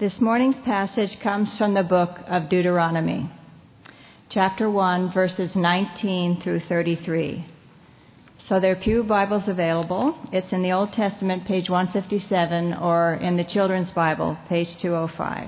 This morning's passage comes from the book of Deuteronomy, chapter 1, verses 19 through 33. So there are pew Bibles available. It's in the Old Testament, page 157, or in the Children's Bible, page 205.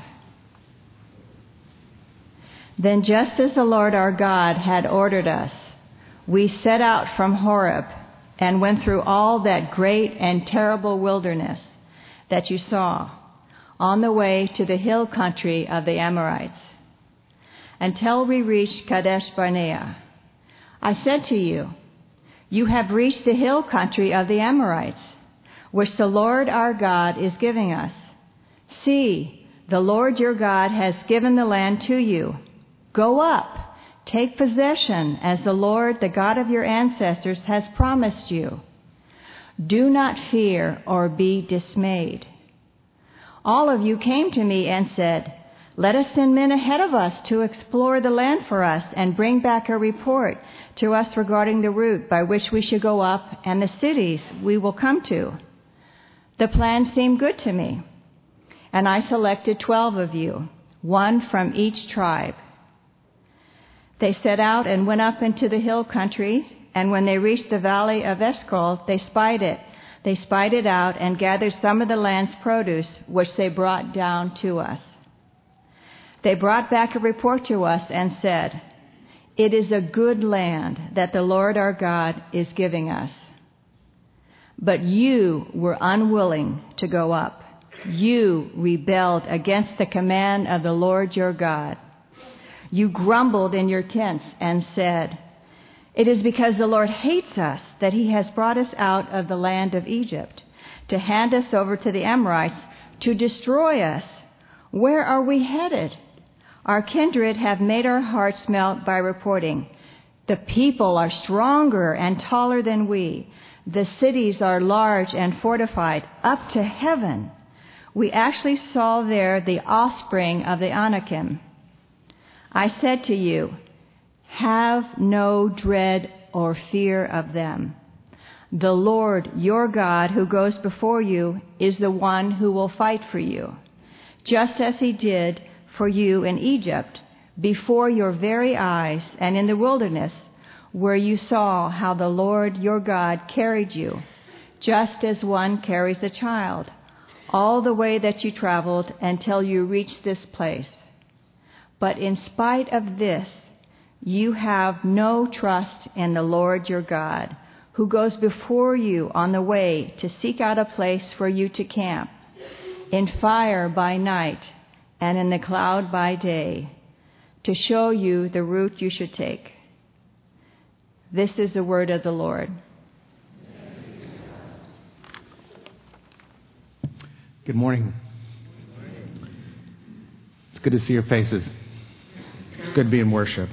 Then just as the Lord our God had ordered us, we set out from Horeb and went through all that great and terrible wilderness that you saw, on the way to the hill country of the Amorites, until we reached Kadesh Barnea. I said to you, you have reached the hill country of the Amorites, which the Lord our God is giving us. See, the Lord your God has given the land to you. Go up, take possession, as the Lord, the God of your ancestors, has promised you. Do not fear or be dismayed. All of you came to me and said, let us send men ahead of us to explore the land for us and bring back a report to us regarding the route by which we should go up and the cities we will come to. The plan seemed good to me, and I selected 12 of you, one from each tribe. They set out and went up into the hill country, and when they reached the valley of Eshcol, they spied it. They spied it out and gathered some of the land's produce, which they brought down to us. They brought back a report to us and said, it is a good land that the Lord our God is giving us. But you were unwilling to go up. You rebelled against the command of the Lord your God. You grumbled in your tents and said, it is because the Lord hates us that he has brought us out of the land of Egypt to hand us over to the Amorites to destroy us. Where are we headed? Our kindred have made our hearts melt by reporting. The people are stronger and taller than we. The cities are large and fortified up to heaven. We actually saw there the offspring of the Anakim. I said to you, have no dread or fear of them. The Lord, your God, who goes before you, is the one who will fight for you, just as he did for you in Egypt, before your very eyes and in the wilderness, where you saw how the Lord, your God, carried you, just as one carries a child, all the way that you traveled until you reached this place. But in spite of this, you have no trust in the Lord your God, who goes before you on the way to seek out a place for you to camp, in fire by night and in the cloud by day, to show you the route you should take. This is the word of the Lord. Good morning. It's good to see your faces. It's good to be in worship.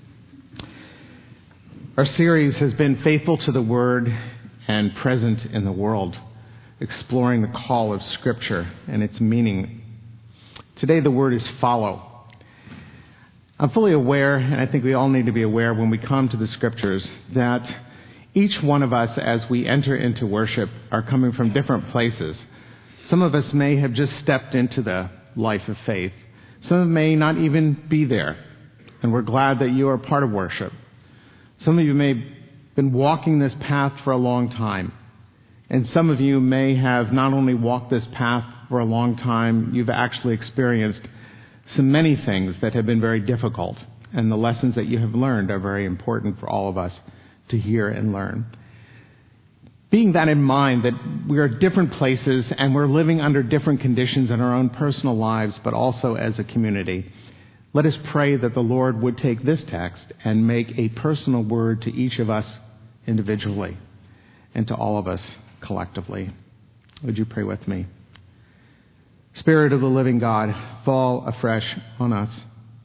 Our series has been Faithful to the Word and Present in the World, exploring the call of Scripture and its meaning. Today the word is follow. I'm fully aware, and I think we all need to be aware when we come to the Scriptures, that each one of us as we enter into worship are coming from different places. Some of us may have just stepped into the life of faith. Some may not even be there, and we're glad that you are part of worship. Some of you may have been walking this path for a long time. And some of you may have not only walked this path for a long time, you've actually experienced so many things that have been very difficult. And the lessons that you have learned are very important for all of us to hear and learn. Being that in mind, that we are different places and we're living under different conditions in our own personal lives, but also as a community, let us pray that the Lord would take this text and make a personal word to each of us individually and to all of us collectively. Would you pray with me? Spirit of the living God, fall afresh on us.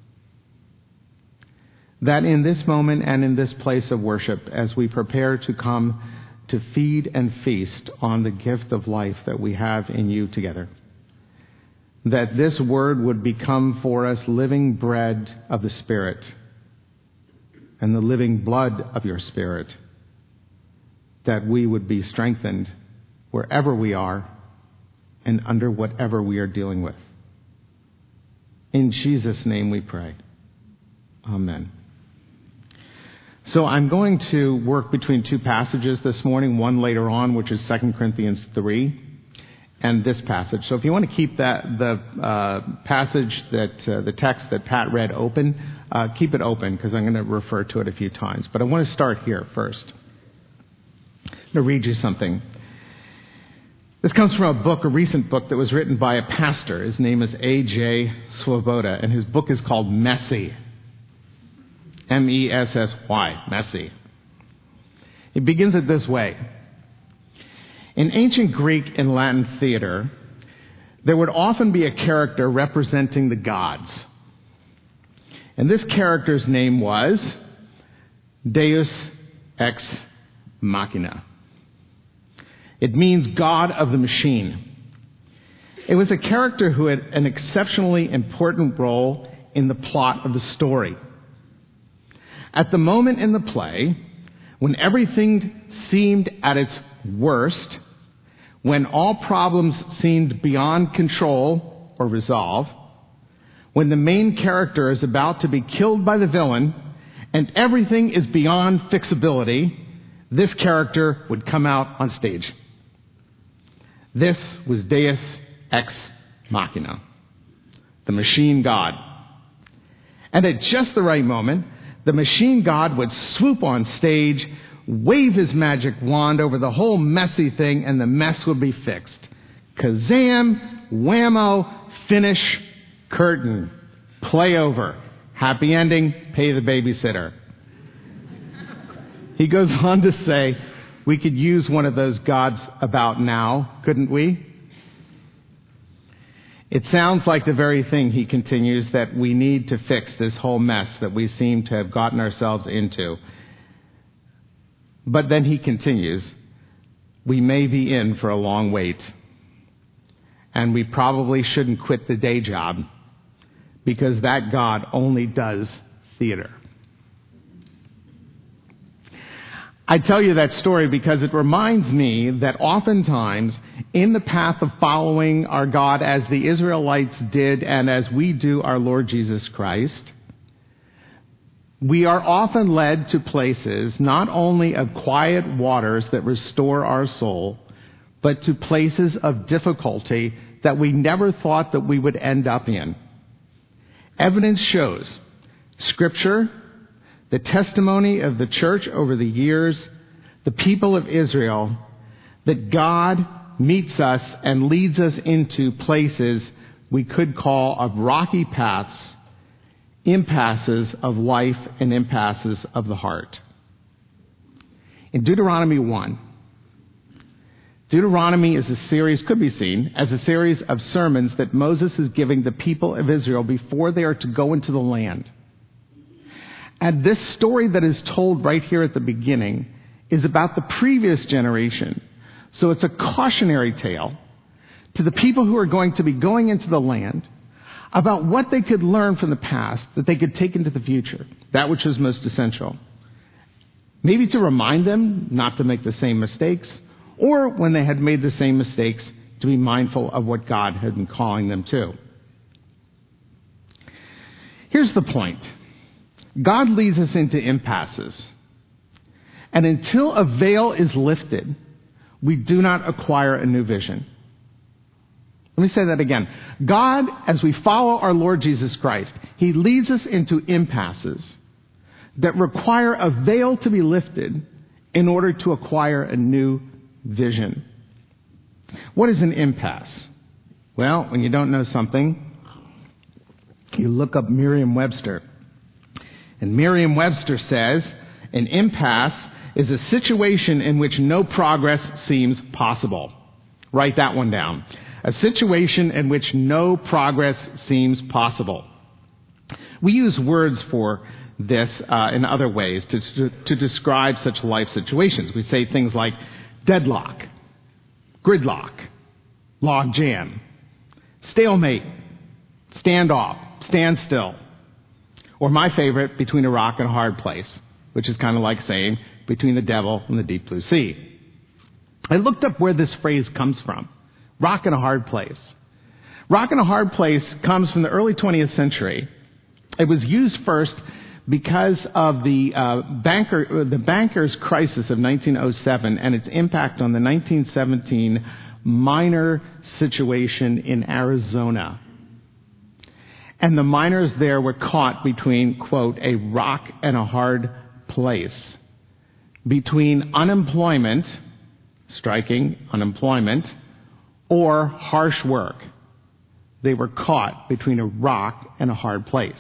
That in this moment and in this place of worship, as we prepare to come to feed and feast on the gift of life that we have in you together, that this word would become for us living bread of the Spirit and the living blood of your Spirit, that we would be strengthened wherever we are and under whatever we are dealing with. In Jesus' name we pray. Amen. So I'm going to work between two passages this morning, one later on, which is 2 Corinthians 3, and this passage. So if you want to keep the passage the text that Pat read open, keep it open because I'm going to refer to it a few times. But I want to start here first. I'm going to read you something. This comes from a recent book that was written by a pastor. His name is A.J. Swoboda, and his book is called Messy. M-E-S-S-Y, messy. It begins it this way. In ancient Greek and Latin theater, there would often be a character representing the gods. And this character's name was Deus Ex Machina. It means God of the machine. It was a character who had an exceptionally important role in the plot of the story. At the moment in the play, when everything seemed at its worst, when all problems seemed beyond control or resolve, when the main character is about to be killed by the villain, and everything is beyond fixability, this character would come out on stage. This was Deus Ex Machina, the machine god. And at just the right moment, the machine god would swoop on stage, wave his magic wand over the whole messy thing, and the mess would be fixed. Kazam, whammo, finish, curtain, play over, happy ending, pay the babysitter. He goes on to say, we could use one of those gods about now, couldn't we? It sounds like the very thing, he continues, that we need to fix this whole mess that we seem to have gotten ourselves into. But then he continues, we may be in for a long wait. And we probably shouldn't quit the day job because that God only does theater. I tell you that story because it reminds me that oftentimes in the path of following our God as the Israelites did and as we do our Lord Jesus Christ, we are often led to places not only of quiet waters that restore our soul, but to places of difficulty that we never thought that we would end up in. Evidence shows, Scripture, the testimony of the church over the years, the people of Israel, that God meets us and leads us into places we could call of rocky paths, impasses of life and impasses of the heart. In Deuteronomy 1, Deuteronomy is a series, could be seen as a series of sermons that Moses is giving the people of Israel before they are to go into the land. And this story that is told right here at the beginning is about the previous generation. So it's a cautionary tale to the people who are going to be going into the land about what they could learn from the past that they could take into the future, that which is most essential. Maybe to remind them not to make the same mistakes, or when they had made the same mistakes, to be mindful of what God had been calling them to. Here's the point. God leads us into impasses. And until a veil is lifted, we do not acquire a new vision. Let me say that again. God, as we follow our Lord Jesus Christ, He leads us into impasses that require a veil to be lifted in order to acquire a new vision. What is an impasse? Well, when you don't know something, you look up Merriam-Webster. And Merriam-Webster says, an impasse is a situation in which no progress seems possible. Write that one down. A situation in which no progress seems possible. We use words for this in other ways to describe such life situations. We say things like deadlock, gridlock, log jam, stalemate, standoff, standstill, or my favorite, between a rock and a hard place, which is kind of like saying between the devil and the deep blue sea. I looked up where this phrase comes from. Rock and a hard place. Rock and a hard place comes from the early 20th century. It was used first because of the bankers' crisis of 1907 and its impact on the 1917 miner situation in Arizona. And the miners there were caught between, quote, a rock and a hard place. Between unemployment, striking unemployment, or harsh work. They were caught between a rock and a hard place.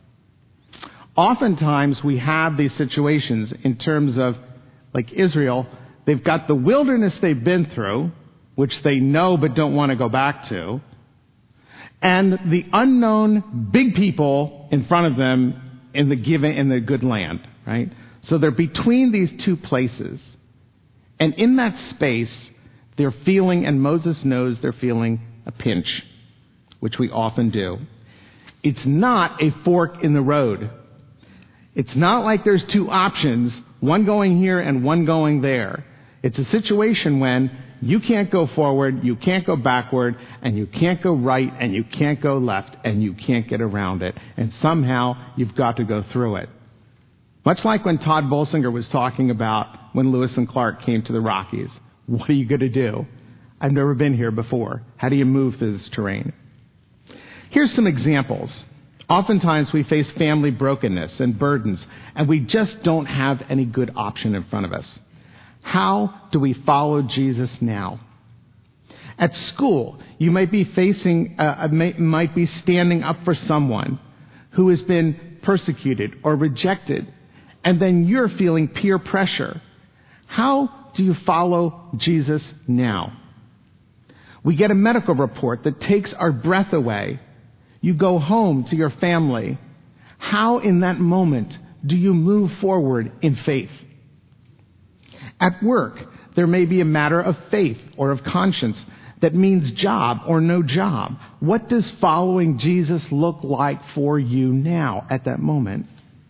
Oftentimes we have these situations in terms of, like Israel, they've got the wilderness they've been through, which they know but don't want to go back to, and the unknown big people in front of them in the good land, right? So they're between these two places. And in that space, they're feeling, and Moses knows they're feeling a pinch, which we often do. It's not a fork in the road. It's not like there's two options, one going here and one going there. It's a situation when you can't go forward, you can't go backward, and you can't go right, and you can't go left, and you can't get around it. And somehow you've got to go through it. Much like when Todd Bolsinger was talking about when Lewis and Clark came to the Rockies. What are you going to do? I've never been here before. How do you move through this terrain? Here's some examples. Oftentimes we face family brokenness and burdens, and we just don't have any good option in front of us. How do we follow Jesus now? At school, you might be might be standing up for someone who has been persecuted or rejected, and then you're feeling peer pressure. How do you follow Jesus now? We get a medical report that takes our breath away. You go home to your family. How in that moment do you move forward in faith? At work, there may be a matter of faith or of conscience that means job or no job. What does following Jesus look like for you now at that moment?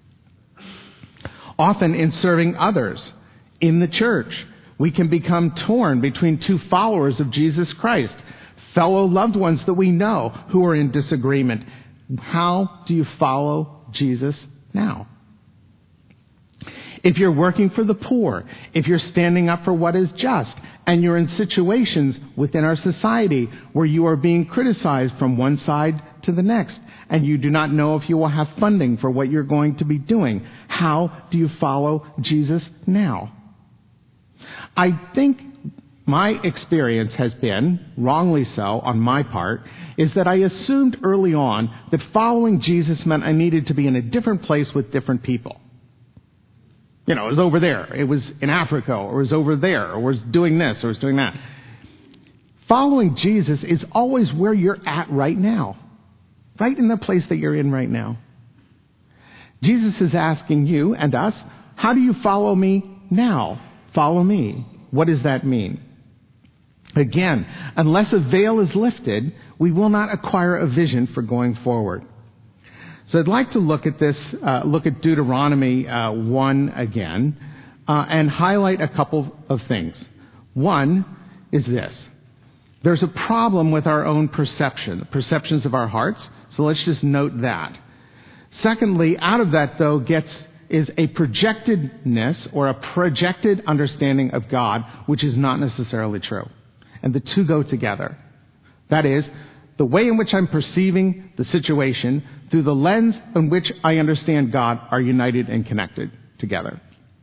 Often in serving others in the church, we can become torn between two followers of Jesus Christ, fellow loved ones that we know who are in disagreement. How do you follow Jesus now? If you're working for the poor, if you're standing up for what is just, and you're in situations within our society where you are being criticized from one side to the next, and you do not know if you will have funding for what you're going to be doing, how do you follow Jesus now? I think my experience has been, wrongly so on my part, is that I assumed early on that following Jesus meant I needed to be in a different place with different people. You know, it was over there, it was in Africa, or it was over there, or it was doing this, or it was doing that. Following Jesus is always where you're at right now. Right in the place that you're in right now. Jesus is asking you and us, how do you follow me now? Follow me. What does that mean? Again, unless a veil is lifted, we will not acquire a vision for going forward. So I'd like to look at Deuteronomy 1 again, and highlight a couple of things. One is this. There's a problem with our own perception, the perceptions of our hearts, so let's just note that. Secondly, out of that, though, is a projectedness or a projected understanding of God, which is not necessarily true. And the two go together. That is, the way in which I'm perceiving the situation through the lens in which I understand God are united and connected together.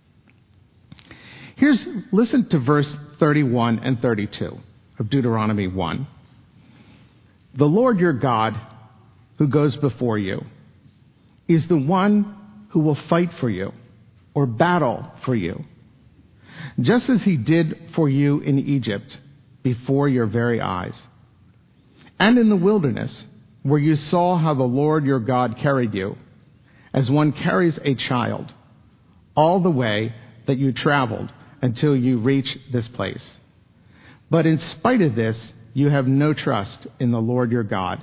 Listen to verse 31 and 32 of Deuteronomy 1. The Lord your God, who goes before you, is the one who will fight for you or battle for you, just as he did for you in Egypt before your very eyes. And in the wilderness, where you saw how the Lord your God carried you, as one carries a child, all the way that you traveled until you reach this place. But in spite of this, you have no trust in the Lord your God.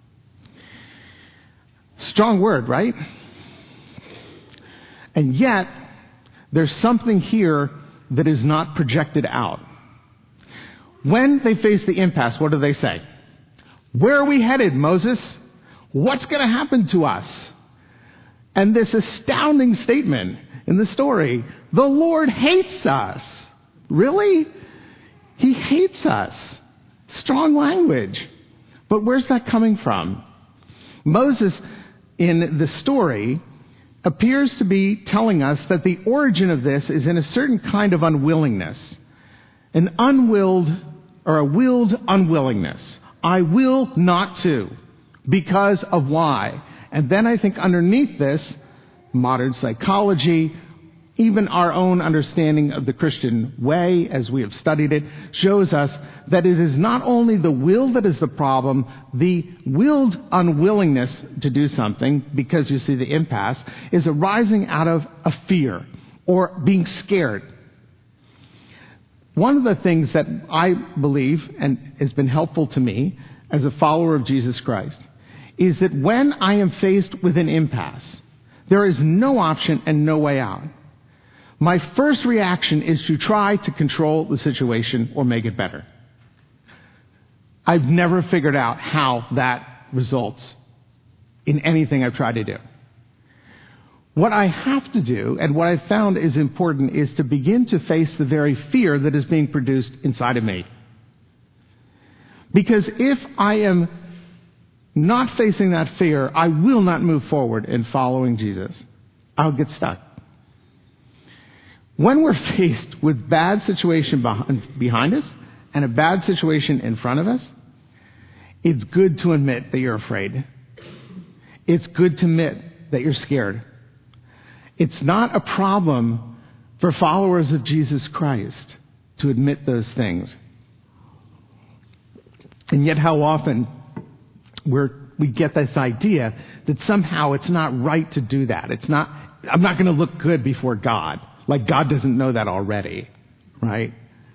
Strong word, right? And yet, there's something here that is not projected out. When they face the impasse, what do they say? Where are we headed, Moses? What's going to happen to us? And this astounding statement in the story, the Lord hates us. Really? He hates us. Strong language. But where's that coming from? Moses, in the story, appears to be telling us that the origin of this is in a certain kind of unwillingness. An unwilled or a willed unwillingness. I will not to because of why. And then I think underneath this, modern psychology, even our own understanding of the Christian way, as we have studied it, shows us that it is not only the will that is the problem, the willed unwillingness to do something, because you see the impasse, is arising out of a fear or being scared. One of the things that I believe and has been helpful to me as a follower of Jesus Christ is that when I am faced with an impasse, there is no option and no way out. My first reaction is to try to control the situation or make it better. I've never figured out how that results in anything I've tried to do. What I have to do, and what I've found is important, is to begin to face the very fear that is being produced inside of me. Because if I am not facing that fear, I will not move forward in following Jesus. I'll get stuck. When we're faced with bad situation behind us and a bad situation in front of us, it's good to admit that you're afraid. It's good to admit that you're scared. It's not a problem for followers of Jesus Christ to admit those things. And yet how often we get this idea that somehow it's not right to do that. I'm not going to look good before God. Like God doesn't know that already, right?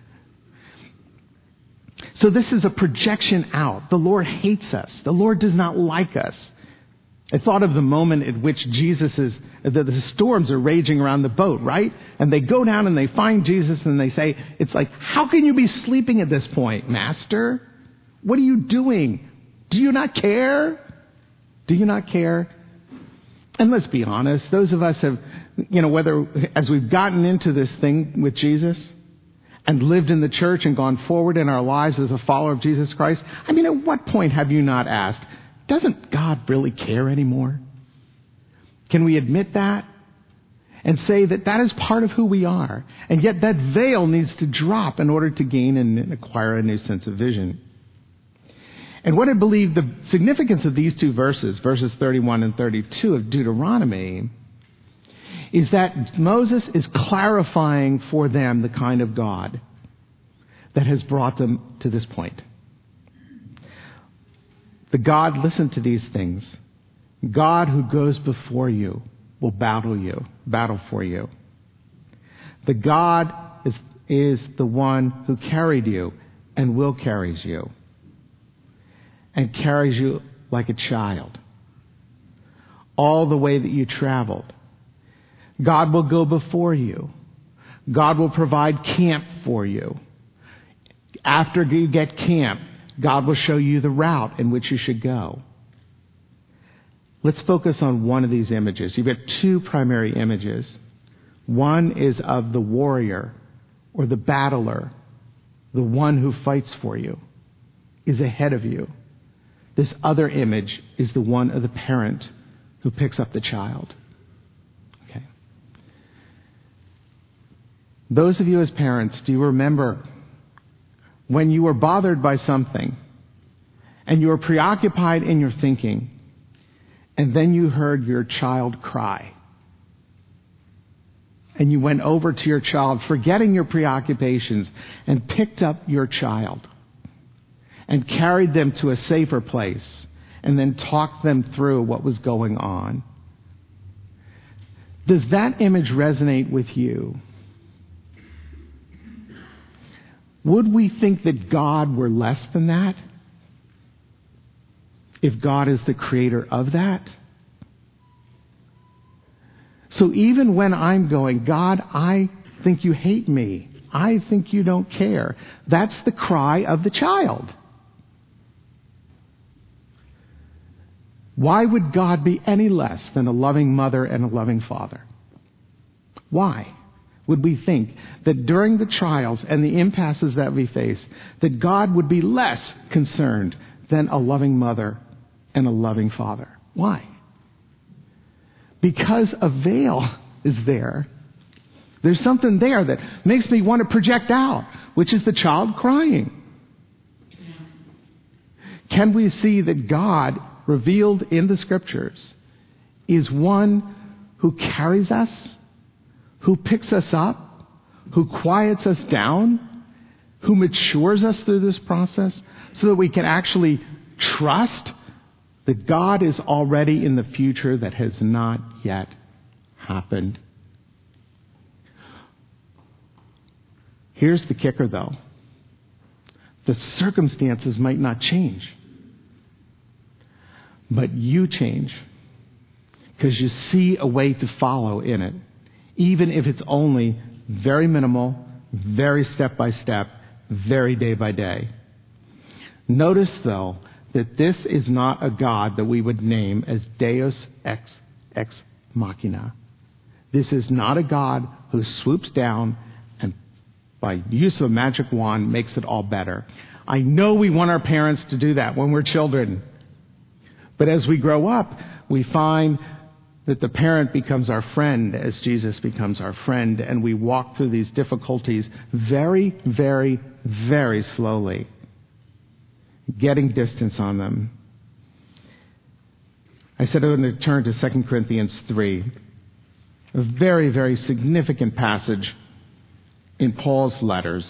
So this is a projection out. The Lord hates us. The Lord does not like us. I thought of the moment at which the storms are raging around the boat, right? And they go down and they find Jesus and they say, it's like, how can you be sleeping at this point, Master? What are you doing? Do you not care? Do you not care? And let's be honest, those of us have, whether as we've gotten into this thing with Jesus and lived in the church and gone forward in our lives as a follower of Jesus Christ, at what point have you not asked, doesn't God really care anymore? Can we admit that and say that that is part of who we are? And yet that veil needs to drop in order to gain and acquire a new sense of vision. And what I believe the significance of these two verses 31 and 32 of Deuteronomy, is that Moses is clarifying for them the kind of God that has brought them to this point. The God, listen to these things, God who goes before you will battle for you. The God is the one who carried you and will carry you. And carries you like a child all the way that you traveled. God will go before you. God will provide camp for you. After you get camp, God will show you the route in which you should go. Let's focus on one of these images. You've got two primary images. One is of the warrior or the battler, the one who fights for you, is ahead of you. This other image is the one of the parent who picks up the child. Okay. Those of you as parents, do you remember when you were bothered by something and you were preoccupied in your thinking and then you heard your child cry and you went over to your child, forgetting your preoccupations, and picked up your child and carried them to a safer place, and then talked them through what was going on? Does that image resonate with you? Would we think that God were less than that? If God is the creator of that? So even when I'm going, God, I think you hate me. I think you don't care. That's the cry of the child. Why would God be any less than a loving mother and a loving father? Why would we think that during the trials and the impasses that we face, that God would be less concerned than a loving mother and a loving father? Why? Because a veil is there. There's something there that makes me want to project out, which is the child crying. Can we see that God, revealed in the Scriptures, is one who carries us, who picks us up, who quiets us down, who matures us through this process so that we can actually trust that God is already in the future that has not yet happened? Here's the kicker, though. The circumstances might not change, but you change because you see a way to follow in it, even if it's only very minimal, very step by step, very day by day. Notice, though, that this is not a God that we would name as Deus ex machina. This is not a God who swoops down and by use of a magic wand makes it all better. I know we want our parents to do that when we're children. But as we grow up, we find that the parent becomes our friend as Jesus becomes our friend, and we walk through these difficulties very, very, very slowly, getting distance on them. I said I'm going to turn to 2 Corinthians 3, a very, very significant passage in Paul's letters.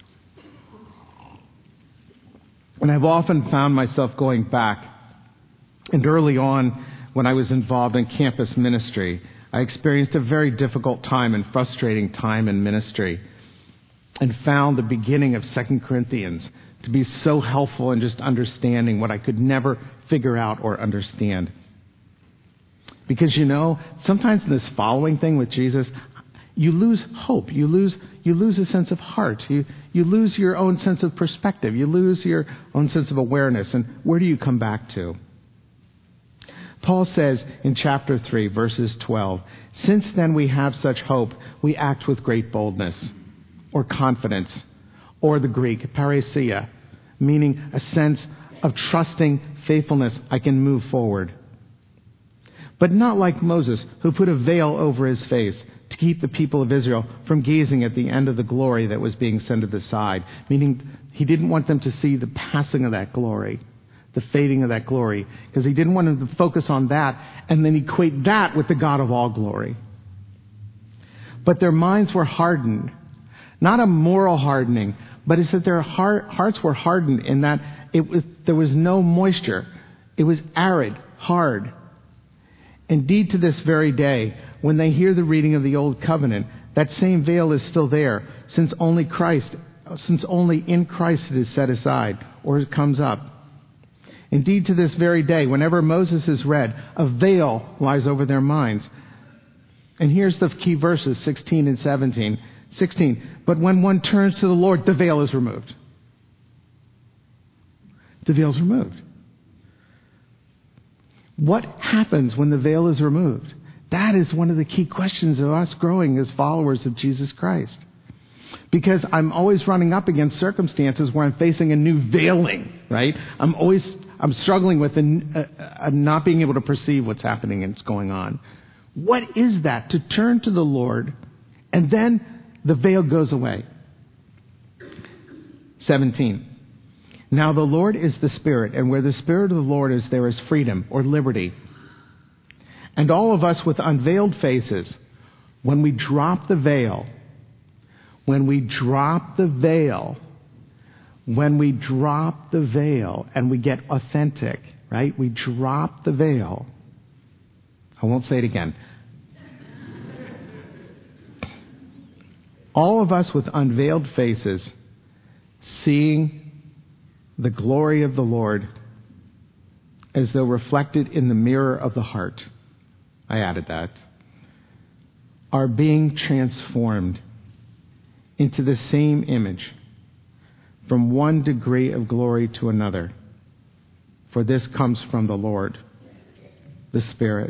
And I've often found myself going back, and early on when I was involved in campus ministry, I experienced a very difficult time and frustrating time in ministry and found the beginning of 2 Corinthians to be so helpful in just understanding what I could never figure out or understand. Because, sometimes in this following thing with Jesus, you lose hope. You lose a sense of heart. You lose your own sense of perspective. You lose your own sense of awareness. And where do you come back to? Paul says in chapter 3, verses 12, "Since then we have such hope, we act with great boldness," or confidence, or the Greek, parousia, meaning a sense of trusting faithfulness. I can move forward. But not like Moses, who put a veil over his face to keep the people of Israel from gazing at the end of the glory that was being sent aside, meaning he didn't want them to see the passing of that glory, the fading of that glory, because he didn't want them to focus on that and then equate that with the God of all glory. But their minds were hardened, not a moral hardening, but it's that their hearts were hardened in that there was no moisture. It was arid, hard. Indeed, to this very day, when they hear the reading of the Old Covenant, that same veil is still there, since only in Christ it is set aside, or it comes up. Indeed, to this very day, whenever Moses is read, a veil lies over their minds. And here's the key verses, 16 and 17. 16, "But when one turns to the Lord, the veil is removed." The veil is removed. What happens when the veil is removed? That is one of the key questions of us growing as followers of Jesus Christ. Because I'm always running up against circumstances where I'm facing a new veiling, right? I'm struggling with not being able to perceive what's happening and what's going on. What is that? To turn to the Lord and then the veil goes away. 17. "Now the Lord is the Spirit, and where the Spirit of the Lord is, there is freedom," or liberty. "And all of us with unveiled faces, when we drop the veil, and we get authentic, right? We drop the veil." I won't say it again. All of us with unveiled faces, seeing the glory of the Lord as though reflected in the mirror of the heart, I added that, are being transformed into the same image from one degree of glory to another. For this comes from the Lord, the Spirit.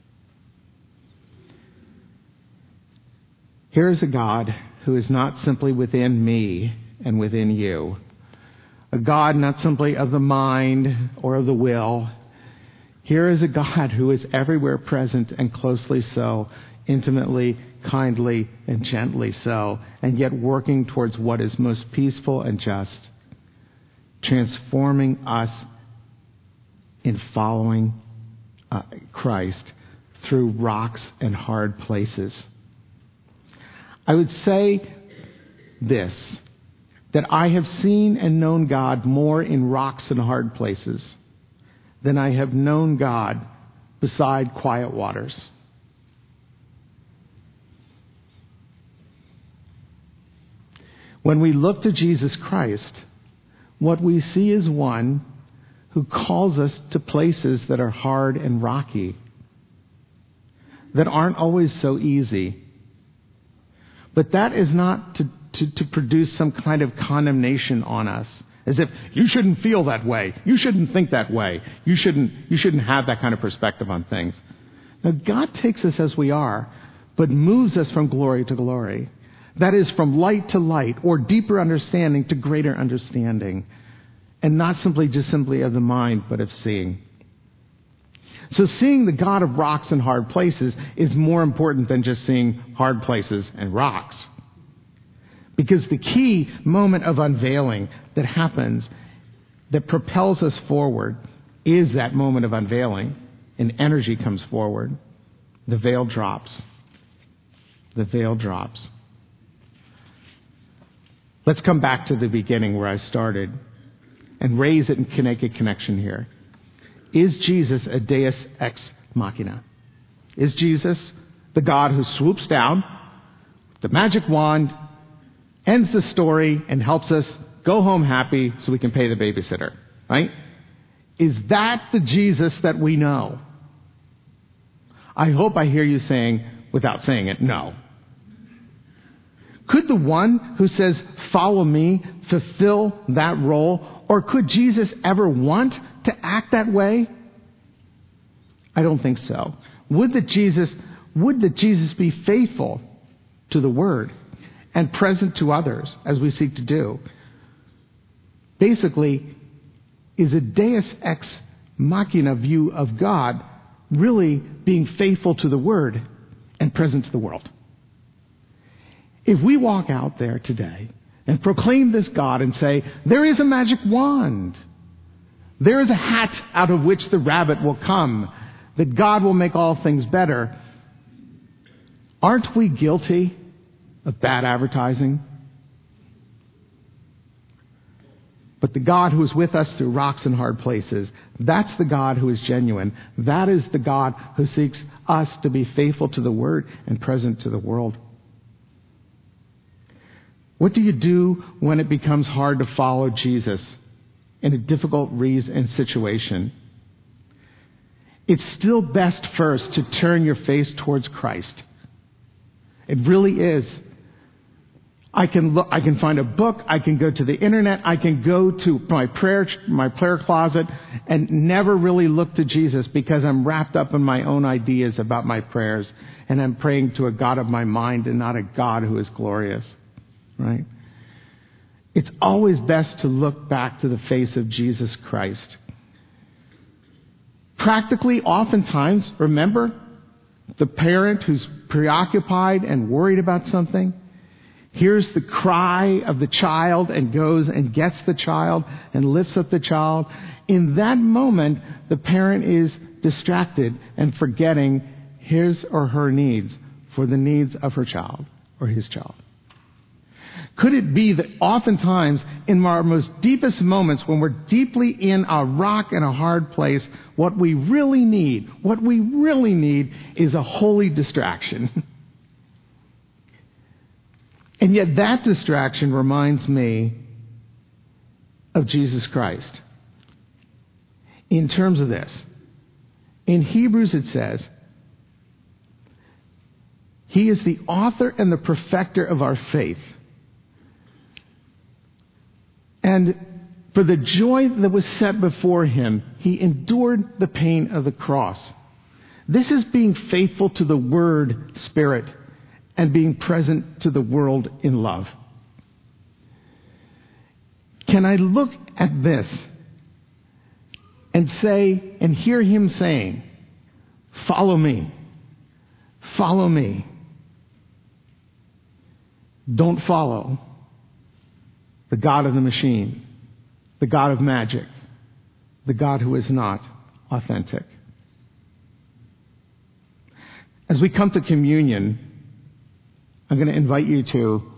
Here is a God who is not simply within me and within you. A God not simply of the mind or of the will. Here is a God who is everywhere present and closely so, intimately, kindly, and gently so, and yet working towards what is most peaceful and just, transforming us in following Christ through rocks and hard places. I would say this, that I have seen and known God more in rocks and hard places than I have known God beside quiet waters. When we look to Jesus Christ, what we see is one who calls us to places that are hard and rocky, that aren't always so easy. But that is not to produce some kind of condemnation on us, as if you shouldn't feel that way, you shouldn't think that way, you shouldn't have that kind of perspective on things. Now, God takes us as we are, but moves us from glory to glory. That is, from light to light, or deeper understanding to greater understanding, and not simply of the mind, but of seeing. So seeing the God of rocks and hard places is more important than just seeing hard places and rocks. Because the key moment of unveiling that happens, that propels us forward, is that moment of unveiling, and energy comes forward. The veil drops. The veil drops. Let's come back to the beginning where I started and raise it and make a connection here. Is Jesus a deus ex machina? Is Jesus the God who swoops down, the magic wand, ends the story, and helps us go home happy so we can pay the babysitter, right? Is that the Jesus that we know? I hope I hear you saying, without saying it, no. Could the one who says, follow me, fulfill that role? Or could Jesus ever want to act that way? I don't think so. Would that Jesus be faithful to the Word and present to others as we seek to do? Basically, is a deus ex machina view of God really being faithful to the Word and present to the world? If we walk out there today and proclaim this God and say, there is a magic wand, there is a hat out of which the rabbit will come, that God will make all things better, aren't we guilty of bad advertising? But the God who is with us through rocks and hard places, that's the God who is genuine. That is the God who seeks us to be faithful to the Word and present to the world. What do you do when it becomes hard to follow Jesus in a difficult reason situation? It's still best first to turn your face towards Christ. It really is. I can find a book, I can go to the internet, I can go to my prayer closet and never really look to Jesus because I'm wrapped up in my own ideas about my prayers, and I'm praying to a God of my mind and not a God who is glorious. Right? It's always best to look back to the face of Jesus Christ. Practically, oftentimes, remember the parent who's preoccupied and worried about something, hears the cry of the child and goes and gets the child and lifts up the child. In that moment, the parent is distracted and forgetting his or her needs for the needs of her child or his child. Could it be that oftentimes in our most deepest moments, when we're deeply in a rock and a hard place, what we really need is a holy distraction? And yet that distraction reminds me of Jesus Christ. In terms of this, in Hebrews it says, He is the author and the perfecter of our faith. And for the joy that was set before Him, He endured the pain of the cross, This is being faithful to the Word, Spirit, and being present to the world in love. Can I look at this and say, and hear him saying, follow me, follow me. Don't follow the God of the machine, the God of magic, the God who is not authentic. As we come to communion, I'm going to invite you to,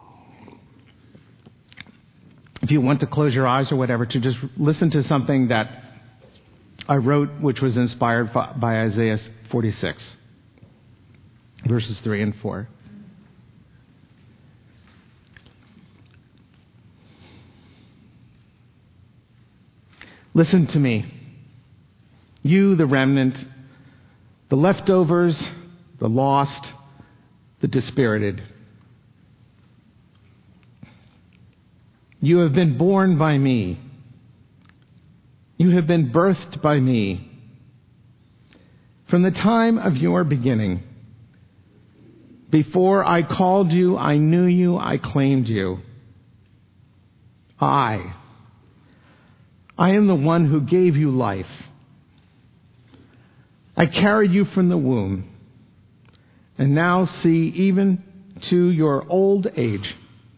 if you want to close your eyes or whatever, to just listen to something that I wrote, which was inspired by Isaiah 46, verses 3 and 4. Listen to me, you, the remnant, the leftovers, the lost, the dispirited. You have been born by me. You have been birthed by me. From the time of your beginning, before I called you, I knew you, I claimed you. I am the one who gave you life. I carried you from the womb, and now see, even to your old age,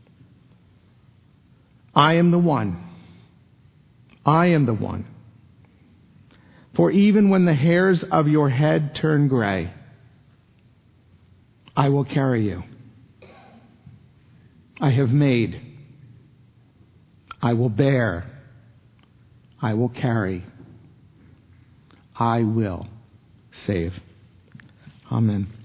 I am the one. I am the one. For even when the hairs of your head turn gray, I will carry you. I have made. I will bear. I will carry. I will save. Amen.